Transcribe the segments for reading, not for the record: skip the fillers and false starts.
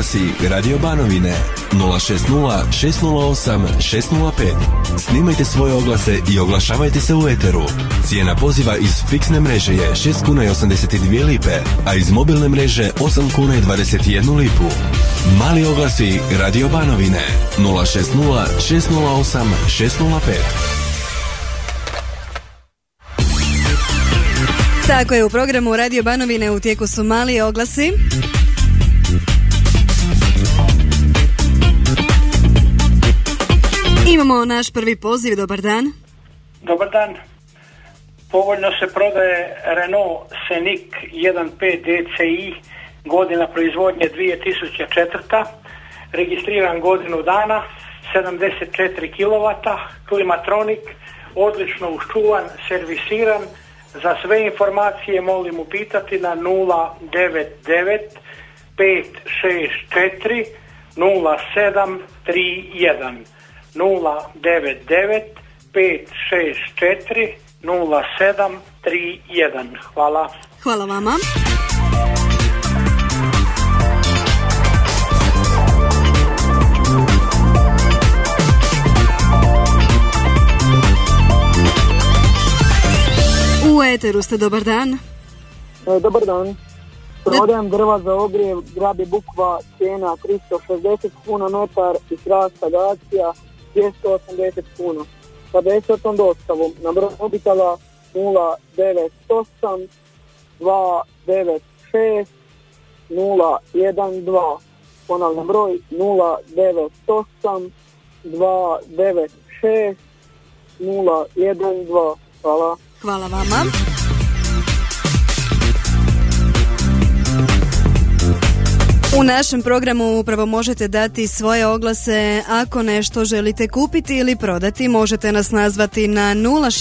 oglasi Radio Banovine 060 608 605. Snimajte svoje oglase i oglašavajte se u eteru. Cijena poziva iz fiksne mreže je 6 kuna i 82 lipe, a iz mobilne mreže 8 kuna i 21 lipu. Mali oglasi Radio Banovine 060 608 605. Tako je, u programu Radio Banovine u tijeku su mali oglasi. Imamo naš prvi poziv, dobar dan. Dobar dan. Povoljno se prodaje Renault Scenic 1.5 DCI, godina proizvodnje 2004. Registriran godinu dana, 74 kW, klimatronik, odlično uščuvan, servisiran. Za sve informacije molim upitati na 099 564 0731. 099 564 0731. Hvala. Hvala vama. U eteru ste, dobar dan. Dobar dan. Prodajem drva za ogrijev, Grabi Bukva, cijena 360 kuna metar i Hrast Agacija 280 kuna. Sa besplatnom dostavom na broj mobitela 098 296 012. Ponavljam broj 098 296 012. Hvala. Hvala vama. U našem programu upravo možete dati svoje oglase. Ako nešto želite kupiti ili prodati, možete nas nazvati na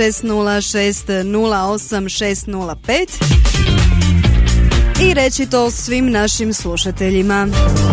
0606080605 i reći to svim našim slušateljima.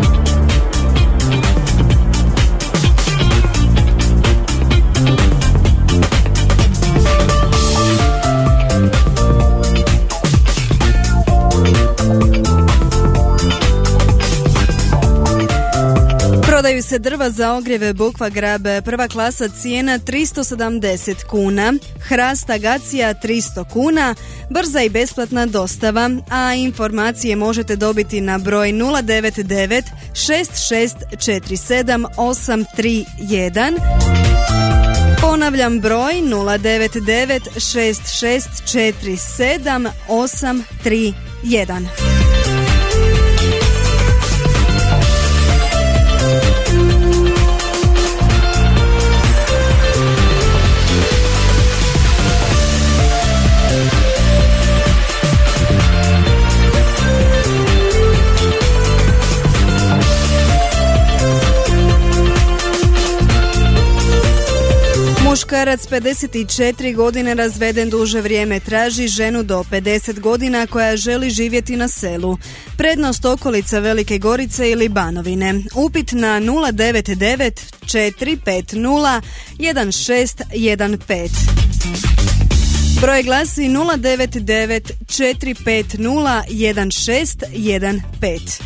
Prodaju se drva za ogrijeve Bukva Grabe, prva klasa, cijena 370 kuna, Hrast Agacija 300 kuna, brza i besplatna dostava, a informacije možete dobiti na broj 099 6647 831. Ponavljam broj 099 6647 831. Muškarac 54 godine, razveden duže vrijeme, traži ženu do 50 godina koja želi živjeti na selu. Prednost okolica Velike Gorice ili Banovine. Upit na 099 450 1615. Broj glasi 099 450 1615.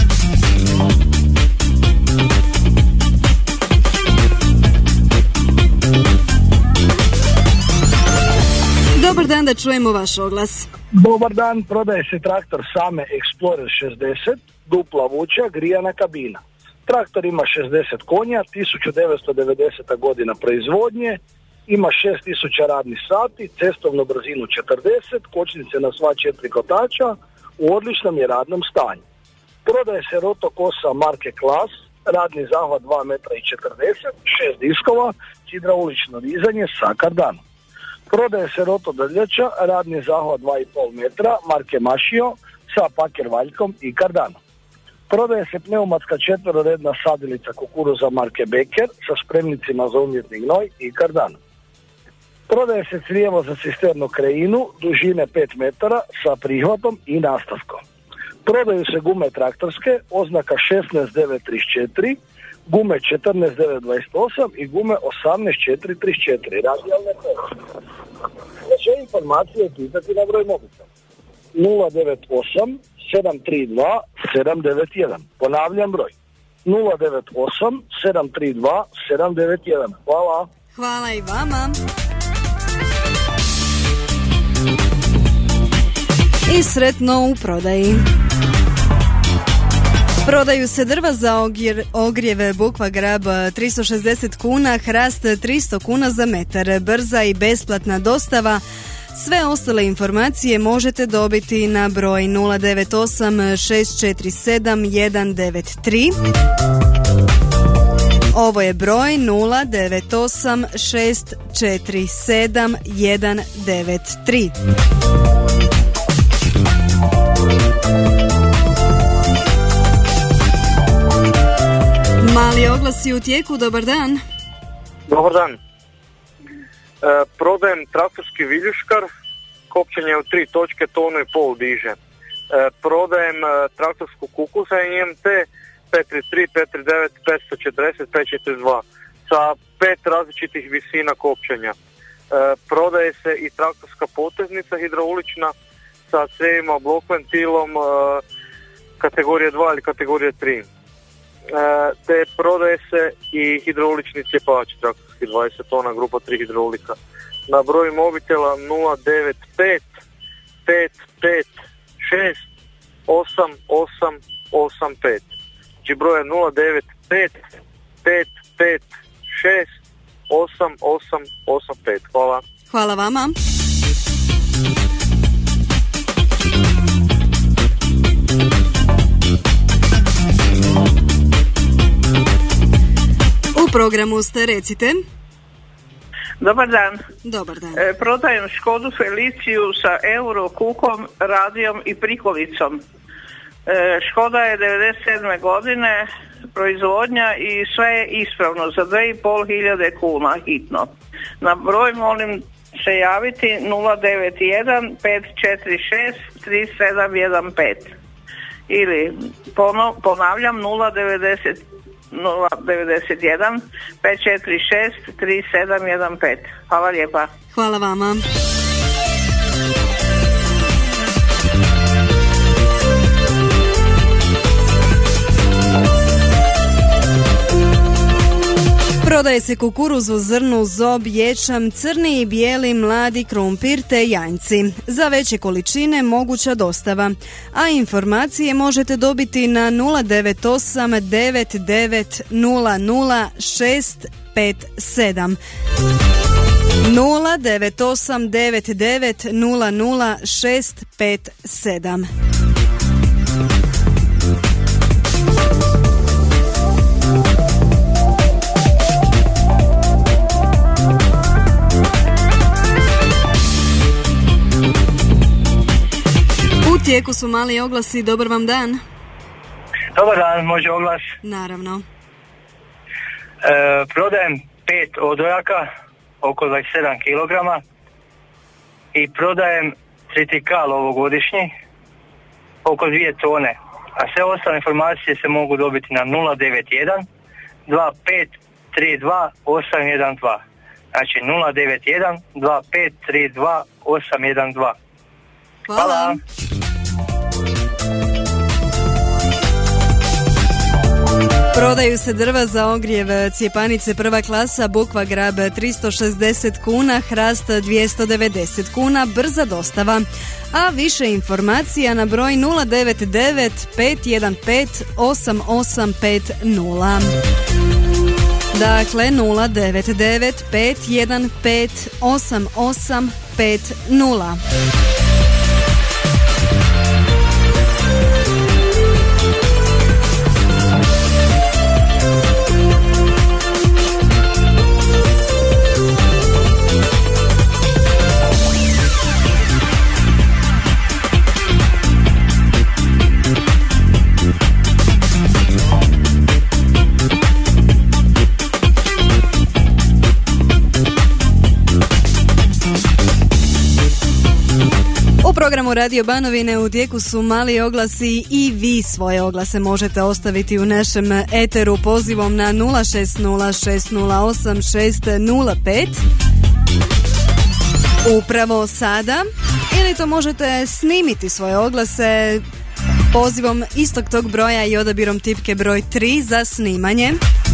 Dobar dan, da čujemo vaš oglas. Dobar dan, prodaje se traktor Same Explorer 60, dupla vuča, grijana kabina. Traktor ima 60 konja, 1990. godina proizvodnje, ima 6000 radnih sati, cestovnu brzinu 40, kočnice na sva 4 kotača, u odličnom je radnom stanju. Prodaje se rotokosa marke Klas, radni zahvat 2,40 m, 6 diskova, hidraulično dizanje sa kardanom. Prodaje se rotodrljača, radni zahvat 2,5 metra, marke Mašio, sa paker valjkom i kardanom. Prodaje se pneumatska četveroredna sadilica kukuruza marke Becker sa spremnicima za umjetni gnoj i kardanom. Prodaje se crijevo za cisternu kreinu, dužine 5 metara sa prihvatom i nastavkom. Prodaju se gume traktorske, oznaka 16934, gume 14928 i gume 18434. Radijalne koše. Sve informacije pitati na broj mobitela 098 732 791. Ponavljam broj 098 732 791. Hvala. Hvala i vama. I sretno u prodaji. Prodaju se drva za ogrijeve Bukva Grab 360 kuna, hrast 300 kuna za metar, brza i besplatna dostava. Sve ostale informacije možete dobiti na broj 098 647 193. Ovo je broj 098 647 193. Mali oglasi u tijeku, dobar dan. Dobar dan. Prodajem traktorski viljuškar, kopčenje u 3 točke, tonu i pol diže. Prodajem traktorsku kukuza IMT 533, 539, 540, 542 sa 5 različitih visina kopčenja. Prodaje se i traktorska poteznica hidraulična sa crijevima, blok ventilom kategorije 2 ili kategorije 3. Te prodaje se i hidraulični cjepač traktorski 20 tona, grupa 3 hidraulika. Na broju mobitela 095 556 8885. Znači broj je 095 556 8885. Hvala. Hvala vama. U programu ste, recite. Dobar dan. Dobar dan. Prodajem Škodu Feliciju sa Euro kukom, radijom i prikolicom. Škoda je 97. godine proizvodnja i sve je ispravno za 2.500 kuna hitno. Na broj molim se javiti 091 546 3715 ili ponavljam 091 546 3715. Hvala lijepa. Hvala vama. Prodaje se kukuruz u zrnu, zob, ječam, crni i bijeli, mladi krumpir te janjci. Za veće količine moguća dostava, a informacije možete dobiti na 098 99 00 657. 098 99 00 657. U tijeku su mali oglasi, dobar vam dan. Dobar dan, može oglas? Naravno. Prodajem 5 odojaka, oko 27 kg i prodajem tritikal ovogodišnji, oko 2 tone. A sve ostale informacije se mogu dobiti na 091 25 32 812. Znači 091 25 32 812. Hvala. Prodaju se drva za ogrjev cijepanice prva klasa Bukva Grab 360 kuna, hrast 290 kuna, brza dostava. A više informacija na broj 099 515 8850. Dakle 099 515 8850. U programu Radio Banovine u tijeku su mali oglasi i vi svoje oglase možete ostaviti u našem eteru pozivom na 060 608 605 upravo sada ili ili to možete snimiti svoje oglase pozivom istog tog broja i odabirom tipke broj 3 za snimanje.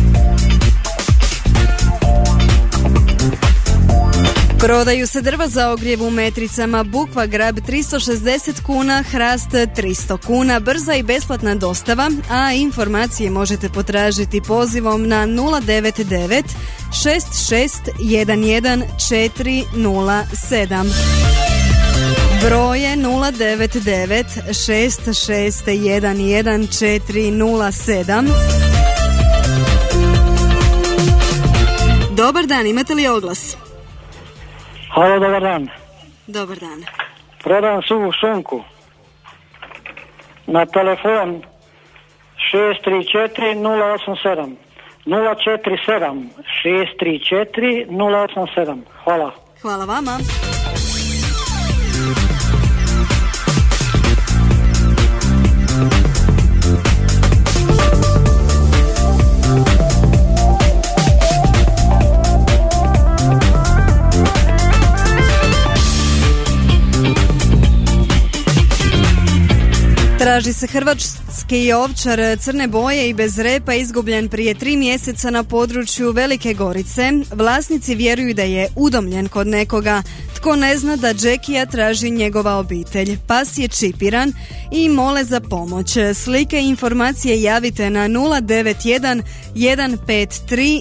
Prodaju se drva za ogrjev u metricama, bukva grab 360 kuna, hrast 300 kuna, brza i besplatna dostava, a informacije možete potražiti pozivom na 099 6611 407. Broj je 099 6611 407. Dobar dan, imate li oglas? Halo, dobar dan. Dobar dan. Prodajem suvu šunku na telefon 634-087 047 634-087. Hvala. Hvala vama. Traži se hrvatski ovčar crne boje i bez repa, izgubljen prije 3 mjeseca na području Velike Gorice. Vlasnici vjeruju da je udomljen kod nekoga. Tko ne zna da Džekija traži njegova obitelj. Pas je čipiran i mole za pomoć. Slike i informacije javite na 091 153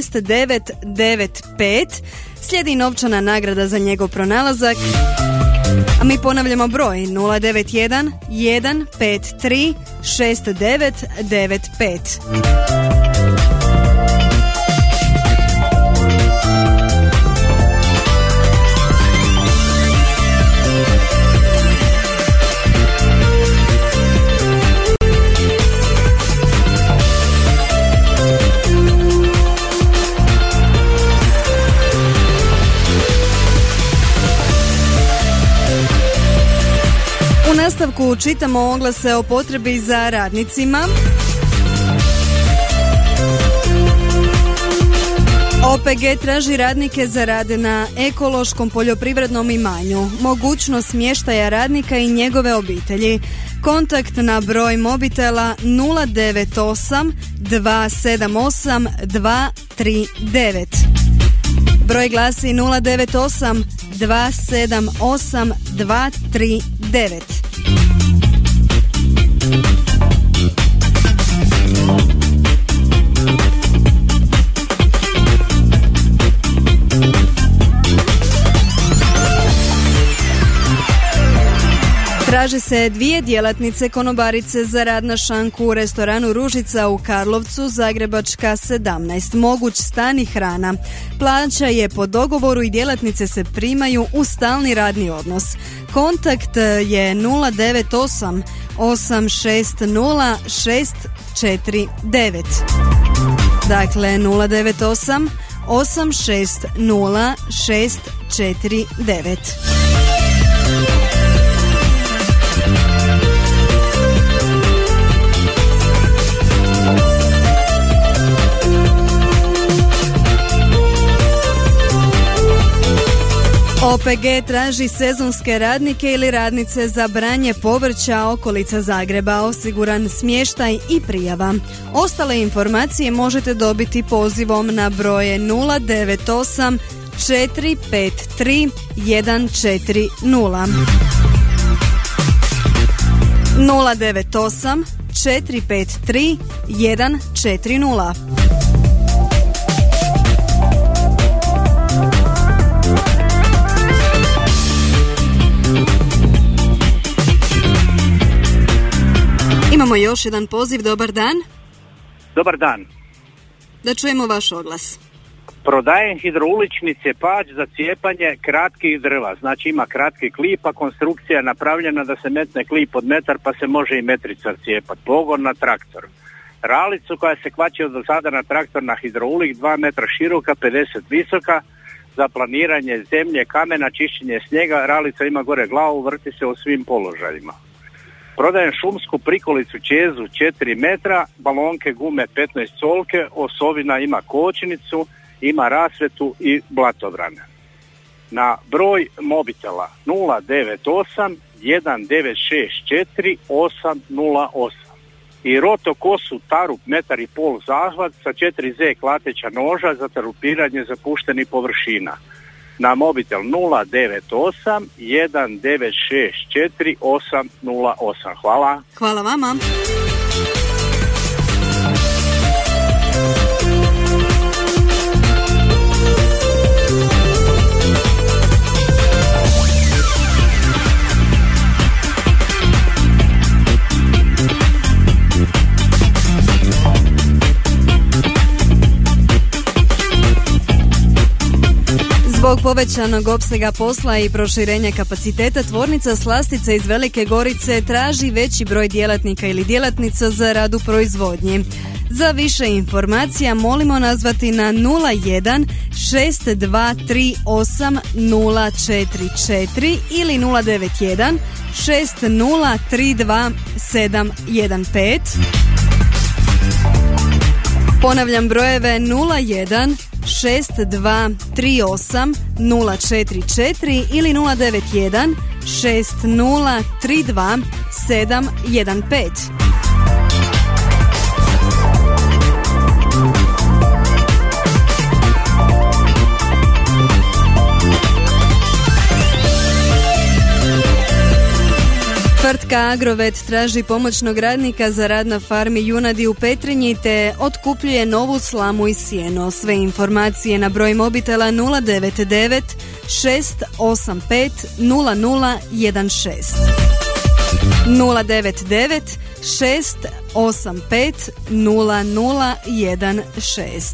6995. Slijedi novčana nagrada za njegov pronalazak. A mi ponavljamo broj 091 153 6995. U nastavku čitamo oglase o potrebi za radnicima. OPG traži radnike za rad na ekološkom poljoprivrednom imanju. Mogućnost smještaja radnika i njegove obitelji. Kontakt na broj mobitela 098 278 239. Broj glasi 098 278 239. Traži se 2 djelatnice konobarice za rad na šanku u restoranu Ružica u Karlovcu, Zagrebačka 17. Moguć stan i hrana. Plaća je po dogovoru i djelatnice se primaju u stalni radni odnos. Kontakt je 098 860 649. Dakle 098 860 649. OPG traži sezonske radnike ili radnice za branje povrća okolica Zagreba, osiguran smještaj i prijava. Ostale informacije možete dobiti pozivom na broje 098 453 140 098 453 140. Imamo još jedan poziv, dobar dan. Dobar dan. Da čujemo vaš oglas. Prodajem hidroulični cepač za cijepanje kratkih drva. Znači ima kratki klip, a konstrukcija je napravljena da se metne klip od metar pa se može i metricar cijepati. Pogon na traktor. Ralicu koja se kvači od sada na traktor na hidroulik, 2 metra široka, 50 visoka, za planiranje zemlje, kamena, čišćenje snijega. Ralica ima gore glavu, vrti se u svim položajima. Prodajem šumsku prikolicu čezu 4 metra, balonke gume 15 colke, osovina ima kočnicu, ima rasvetu i blatobrane. na broj mobitela 098 1964 808 i roto kosu tarup 1,5 m zahvat sa 4Z klateća noža za tarupiranje zapuštenih površina na mobitel 098 1964 808. Hvala. Hvala vama. Zbog povećanog opsega posla i proširenja kapaciteta, tvornica slastica iz Velike Gorice traži veći broj djelatnika ili djelatnica za rad u proizvodnji. Za više informacija molimo nazvati na 01 6238 044 ili 091 6032 715. Ponavljam brojeve 01 6238 044 ili 091 6032 715. Tvrtka Agrovet traži pomoćnog radnika za rad na farmi junadi u Petrinji te otkupljuje novu slamu i sjeno. Sve informacije na broj mobitela 099 685 0016. 099 685 0016.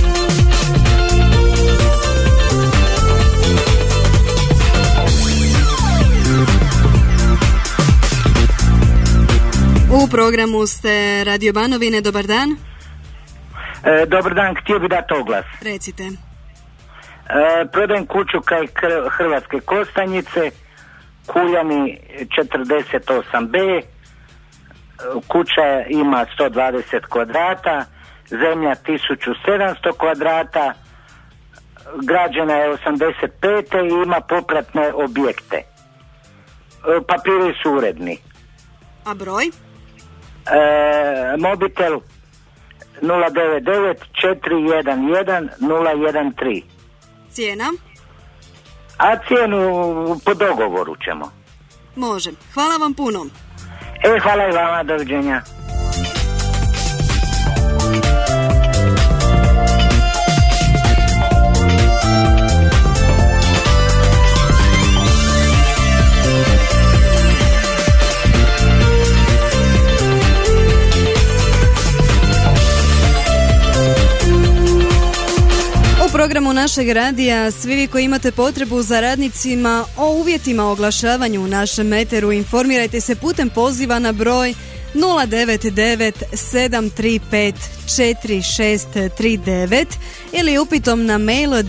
U programu ste Radio Banovine, dobar dan. Dobar dan, htio bi dati oglas. Recite. Prodajem kuću kaj Hrvatske Kostanjice, Kuljani 48B, kuća ima 120 kvadrata, zemlja 1700 kvadrata, građena je 85. i ima popratne objekte. Papiri su uredni. A broj? Mobitel 099 411 013. Cijena? A cijenu po dogovoru ćemo. Može. Hvala vam puno. Hvala i vama, doviđenja. U programu našeg radija svi vi koji imate potrebu za radnicima o uvjetima oglašavanju u našem eteru informirajte se putem poziva na broj 099 735 4639 ili upitom na mail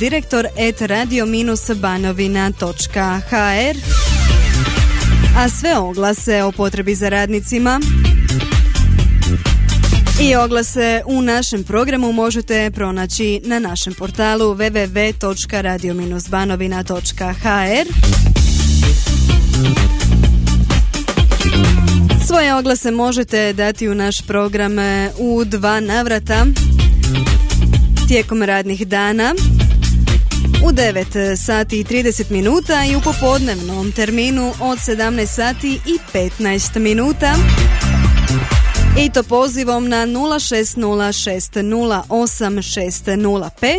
direktor@radio-banovina.hr. A sve oglase o potrebi za radnicima i oglase u našem programu možete pronaći na našem portalu www.radio-banovina.hr. Svoje oglase možete dati u naš program u 2 navrata tijekom radnih dana, u 9 sati i 30 minuta i u popodnevnom terminu od 17 sati i 15 minuta. I to pozivom na 060608605.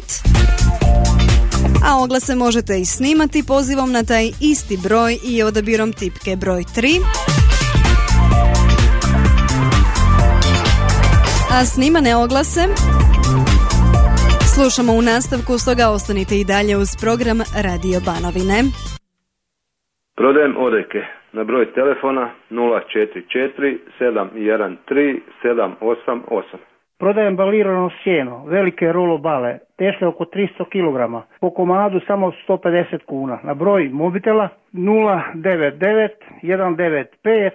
A oglase možete i snimati pozivom na taj isti broj i odabirom tipke broj 3. A snimane oglase slušamo u nastavku, stoga ostanite i dalje uz program Radio Banovine. Prodajem odojke na broj telefona 044 713 788. Prodajem balirano sjeno, velike rolo bale, teške oko 300 kg, po komadu samo 150 kuna. Na broj mobitela 099 195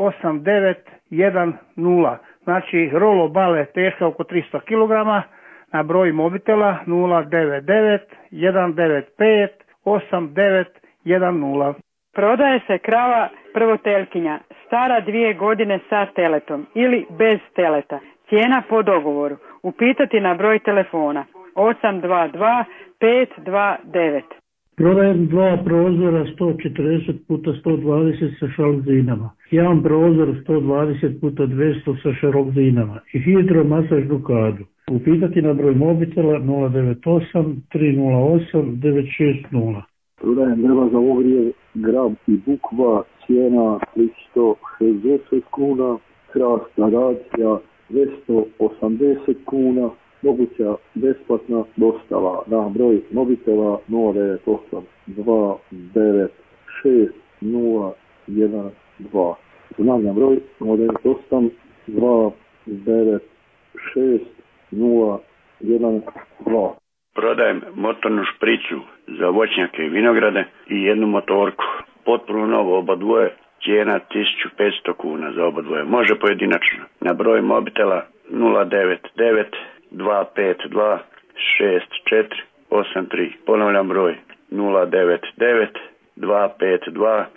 8910. Znači rolo bale teške oko 300 kg, na broj mobitela 099 195 8910. Prodaje se krava prvotelkinja, stara 2 godine sa teletom ili bez teleta. Cijena po dogovoru. Upitati na broj telefona 822 529. Prodajem 2 prozora 140 puta 120 sa šalzinama. Jedan prozor 120 puta 200 sa šalzinama i hidromasažnu kadu. Upitati na broj mobitela 098 308 960. Prodajem drva za ogrijev Grab i Bukva, cijena 360 kuna, hrast Nagacija 280 kuna, moguća besplatna dostava na broj mobitela 098 296 012. Ponavljam broj 098 296 012. Prodajem motornu špricu za voćnjake i vinograde i jednu motorku. Potpuno novo oba dvoje, cijena 1500 kuna za oba dvoje. Može pojedinačno. Na broj mobitela 099 252 6483. Ponavljam broj 099 252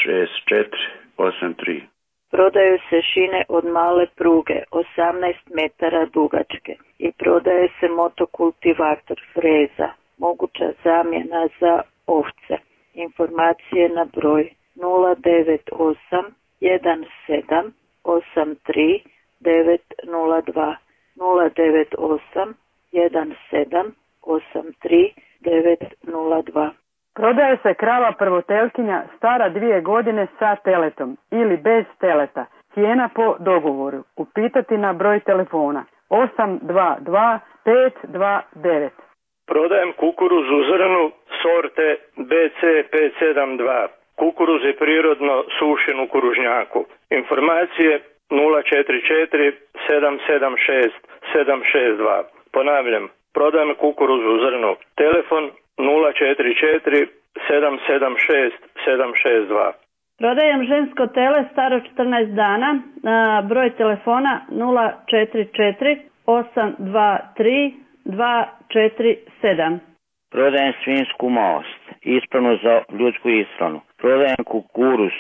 6483. Prodaju se šine od male pruge, 18 metara dugačke i prodaje se motokultivator freza, moguća zamjena za ovce. Informacije na broj 098 17 83 902 098 17 83 902. Prodaje se krava prvotelkinja stara 2 godine sa teletom ili bez teleta. Cijena po dogovoru. Upitati na broj telefona 822 529. Prodajem kukuruzu zrnu sorte BC 572. Kukuruz je prirodno sušen u kuružnjaku. Informacije 044 776 762. Ponavljam, prodajem kukuruzu zrnu. Telefon 044 776 762. Prodajem žensko tele staro 14 dana na broj telefona 044 823 247. Prodajem svinsku most, ispravnu za ljudsku ishranu. Prodajem kukuruz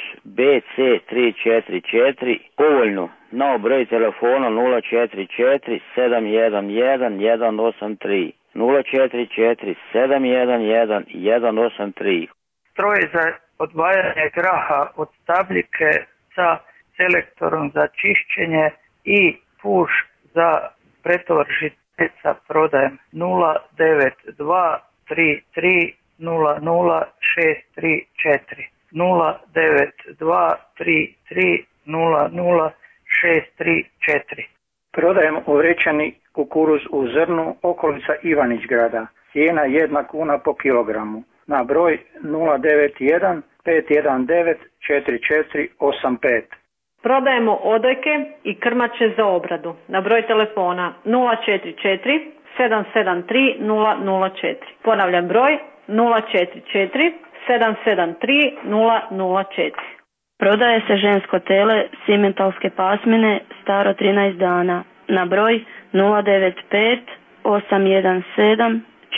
BC344, povoljno, na broj telefona 044 711 183. 044 711 183. Stroj za odvajanje graha od stabljike sa selektorom za čišćenje i puš za pretovor žiteca prodajem 092 33 00 634 092 33 00 634. Prodajem uvrećeni kukuruz u zrnu, okolica Ivanić grada. Cijena 1 kuna po kilogramu. Na broj 091 519 4485. Prodajemo odojke i krmače za obradu. Na broj telefona 044 773 004. Ponavljam broj 044 773 004. Prodaje se žensko tele simentalske pasmine staro 13 dana na broj 095 817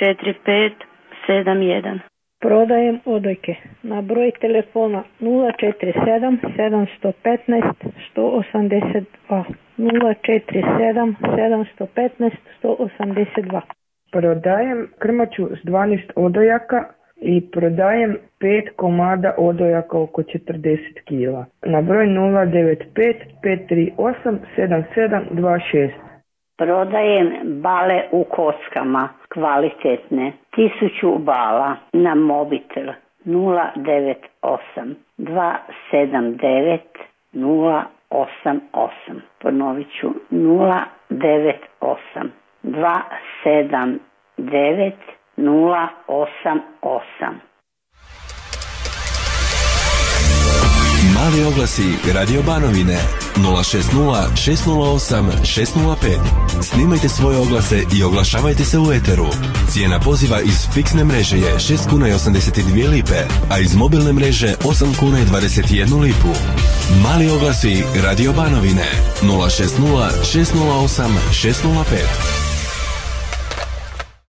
4571. Prodajem odojke na broj telefona 047 715 182 047 715 182. Prodajem krmaču s 12 odojaka i prodajem 5 komada odojaka oko 40 kg. Na broj 095 538 7726. Prodajem bale u kockama, kvalitetne, 1000 bala na mobitel 098 279 088. Ponovit ću 098 279 088. Mali oglasi Radio Banovine 060 608 605. Snimajte svoje oglase i oglašavajte se u eteru. Cijena poziva iz fiksne mreže je 6 kuna i 82 lipe, a iz mobilne mreže 8 kuna i 21 lipu. Mali oglasi Radio Banovine 060 608 605.